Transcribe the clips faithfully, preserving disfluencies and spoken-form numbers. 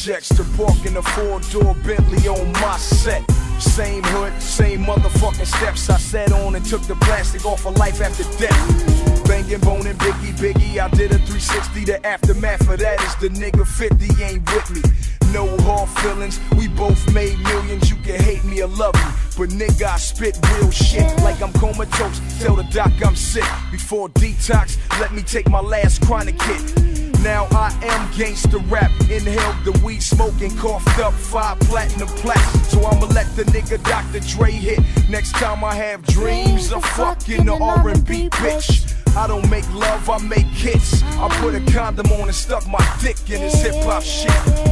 projects to park in a four-door Bentley on my set. Same hood, same motherfucking steps. I sat on and took the plastic off of life after death. Banging, boning, Biggie, Biggie. I did a three sixty. The aftermath of that is the nigga fifty ain't with me. No hard feelings, we both made millions. You can hate me or love me, but nigga, I spit real shit like I'm comatose. Tell the doc I'm sick. Before detox, let me take my last chronic hit. Now I am gangsta rap. Inhaled the weed smoking, coughed up five platinum plaques. So I'ma let the nigga Doctor Dre hit. Next time I have dreams of fucking the R and B bitch. I don't make love, I make hits. I put a condom on and stuck my dick in his hip hop shit.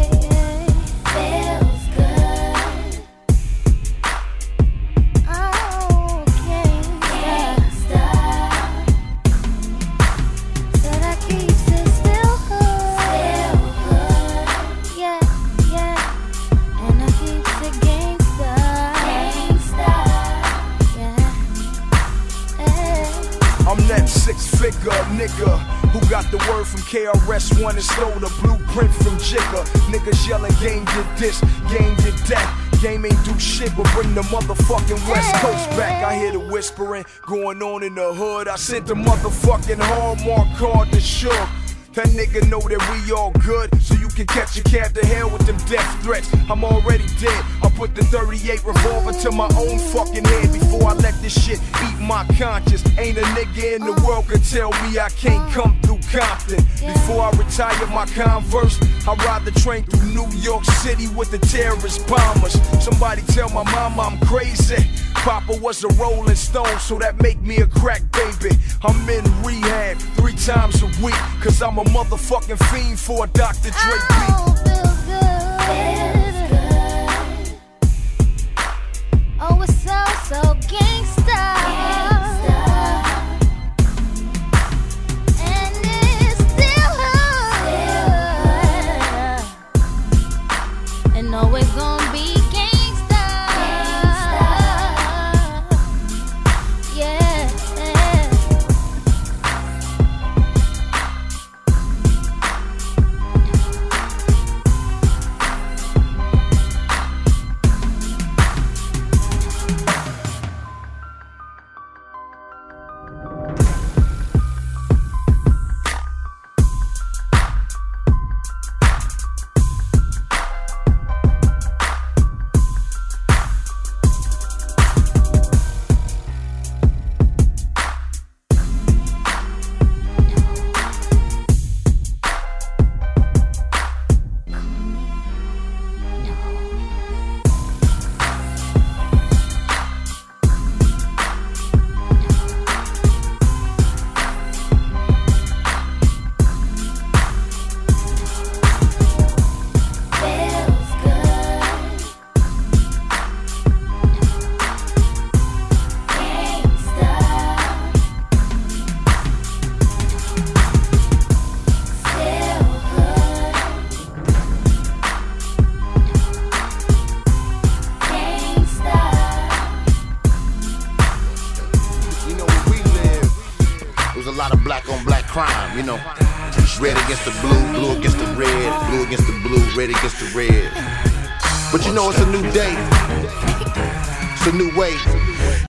Feels good. Oh, gangsta. Said I keeps it still hood. Still hood. Yeah, yeah. And I keeps it gangsta. Gangsta. Yeah. Hey. I'm that six-figure nigga who got the word from K R S One and stole the blueprint from Jigga. Niggas yelling, game did this, game did that. Game ain't do shit but bring the motherfucking West Coast back. I hear the whispering going on in the hood. I sent the motherfucking Hallmark card to Suge. That nigga know that we all good, so you can catch a cab to hell with them death threats. I'm already dead. I put the thirty-eight revolver to my own fucking head before I let this shit eat my conscience. Ain't a nigga in the world could tell me I can't come through Compton. Before I retire my Converse, I ride the train through New York City with the terrorist bombers. Somebody tell my mama I'm crazy. Papa was a rolling stone, so that make me a crack baby. I'm in rehab three times a week, cause I'm a motherfucking fiend for a Doctor Dre beat. Oh, feels good. Feels good. Oh, it's so, so gangsta. Gangsta. And it's still hood. Still hood. And always gonna be gangsta. Gangsta. Yeah. Crime, you know, red against the blue, blue against the red, blue against the blue, red against the red. But you know, it's a new day, it's a new way.